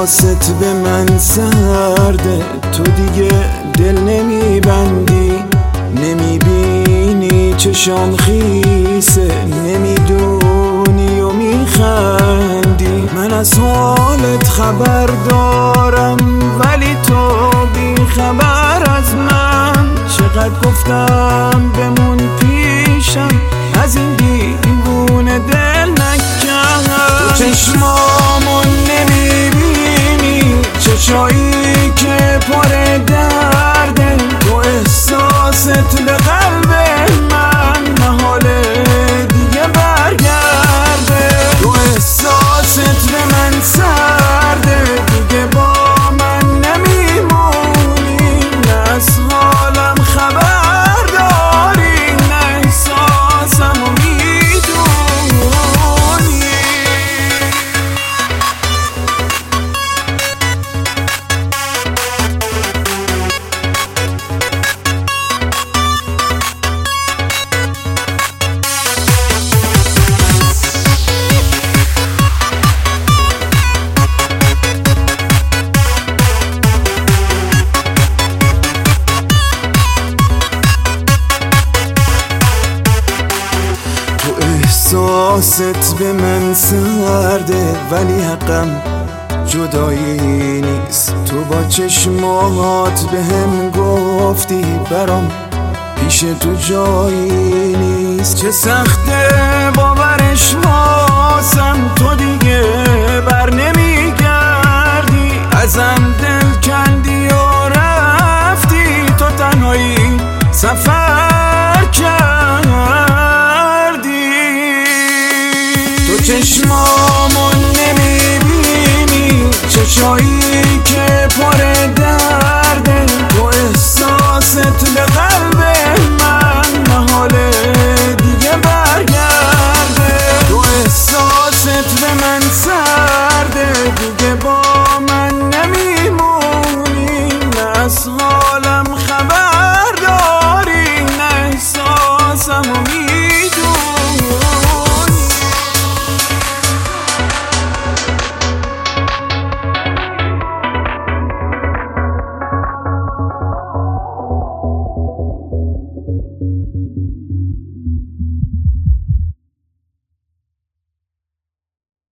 احساست به من سرده، تو دیگه دل نمیبندی، نمیبینی چشام خیسه، نمیدونی و میخندی. من از حالت خبر دارم ولی تو بی خبر از من. چقدر گفتم بمون پیشم، از این دیوونه دل نکن. تو چشمامون نمیبینی، چشایی که پر درده، تو احساست به قلب من محاله دیگه برگرده. تو احساست به من سرده، دیگه با من نمیمونی، نه از حالم خبر داری، نه احساسمو میدونی. احساست به من سرده ولی حقم جدایی نیست. تو با چشمات به هم گفتی برام پیش تو جایی نیست. چه سخته باورش واسم، تو دیگه بر نمیگردی، ازم دل کندی و رفتی، تو تنهایی سفر کردی. تو چشمامون نمیبینی، چشایی